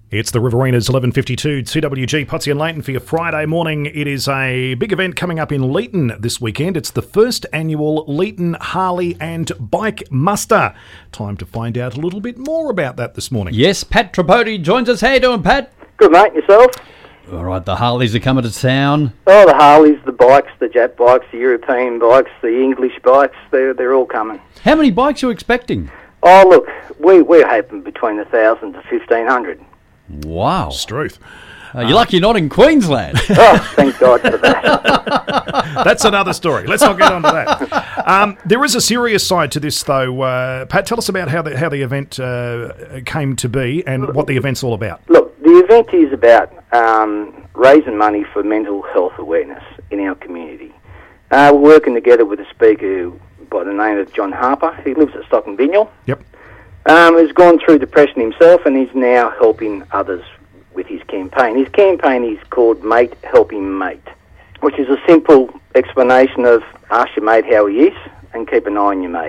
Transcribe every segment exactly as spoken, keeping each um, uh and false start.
It's the Riverinas eleven fifty-two two W G Potsy and Leighton for your Friday morning. It is a big event coming up in Leighton this weekend. It's the first annual Leighton Harley and Bike Muster. Time to find out a little bit more about that this morning. Yes, Pat Tripodi joins us. How you doing, Pat? Good, mate. Yourself? All right, the Harleys are coming to town. Oh, the Harleys, the bikes, the Jap bikes, the European bikes, the English bikes, they're, they're all coming. How many bikes are you expecting? Oh, look, we, we're hoping between one thousand to fifteen hundred. Wow. Struth. Uh, you're lucky you're not in Queensland. Oh, thank God for that. That's another story. Let's not get onto that. Um, there is a serious side to this, though. Uh, Pat, tell us about how the, how the event uh, came to be and what the event's all about. Look, the event is about um, raising money for mental health awareness in our community. Uh, we're working together with a speaker by the name of John Harper. He lives at Stockton Vignal. Yep. Um, has gone through depression himself and is now helping others with his campaign. His campaign is called Mate Helping Mate, which is a simple explanation of ask your mate how he is and keep an eye on your mate.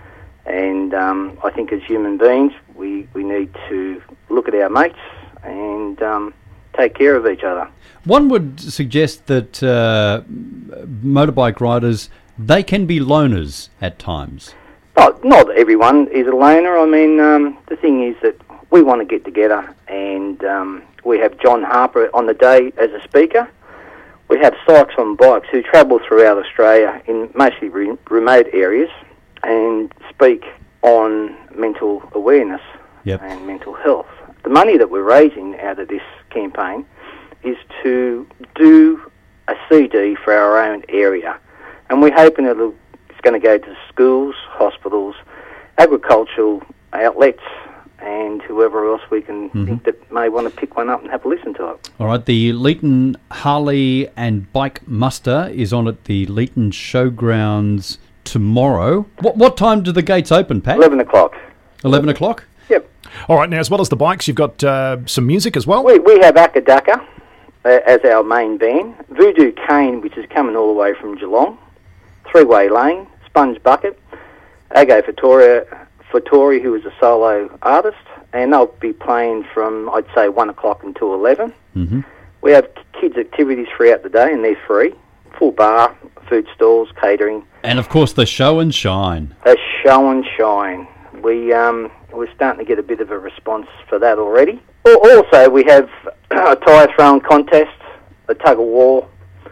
And um, I think as human beings, we, we need to look at our mates and um, take care of each other. One would suggest that uh, motorbike riders, they can be loners at times. Oh, not everyone is a loner. I mean, um, the thing is that we want to get together and um, we have John Harper on the day as a speaker. We have Sykes on Bikes who travel throughout Australia in mostly re- remote areas and speak on mental awareness Yep. and mental health. The money that we're raising out of this campaign is to do a C D for our own area. And we're hoping it'll It's going to go to schools, hospitals, agricultural outlets, and whoever else we can mm-hmm. think that may want to pick one up and have a listen to it. All right, the Leighton Harley and Bike Muster is on at the Leighton Showgrounds tomorrow. What what time do the gates open, Pat? eleven o'clock. eleven o'clock? Yep. All right, now as well as the bikes, you've got uh, some music as well? We, we have Akadaka uh, as our main band, Voodoo Cane, which is coming all the way from Geelong, Three-Way Lane, Sponge Bucket, Ago Fattori, Fattori, who is a solo artist, and they'll be playing from, I'd say, one o'clock until eleven. Mm-hmm. We have kids' activities throughout the day, and they're free. Full bar, food stalls, catering. And, of course, the show and shine. A show and shine. We, um, we're starting to get a bit of a response for that already. Also, we have a tyre throwing contest, a tug-of-war,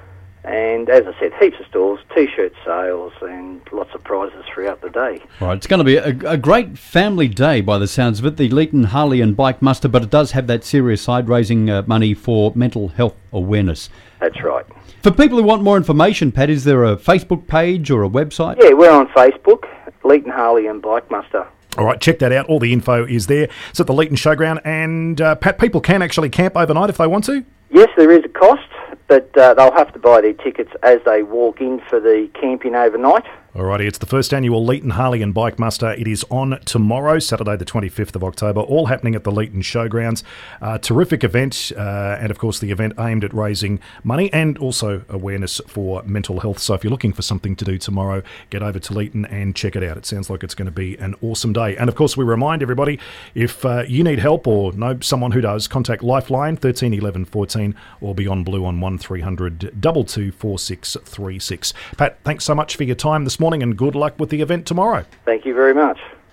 and as I said, heaps of stalls, T-shirt sales, and lots of prizes throughout the day. All right, it's going to be a, a great family day by the sounds of it, the Leighton Harley and Bike Muster, but it does have that serious side, raising uh, money for mental health awareness. That's right. For people who want more information, Pat, is there a Facebook page or a website? Yeah, we're on Facebook, Leighton Harley and Bike Muster. All right, check that out. All the info is there. It's at the Leighton Showground. And, uh, Pat, people can actually camp overnight if they want to? Yes, there is a cost, but uh, they'll have to buy their tickets as they walk in for the camping overnight. Alrighty, it's the first annual Leighton Harley and Bike Muster. It is on tomorrow, Saturday the twenty-fifth of October, all happening at the Leighton Showgrounds. Uh, terrific event, uh, and of course the event aimed at raising money and also awareness for mental health. So if you're looking for something to do tomorrow, get over to Leighton and check it out. It sounds like it's going to be an awesome day. And of course we remind everybody, if uh, you need help or know someone who does, contact Lifeline thirteen eleven fourteen or Beyond Blue on one three hundred two two four six three six. Pat, thanks so much for your time this morning. Morning and good luck with the event tomorrow. Thank you very much.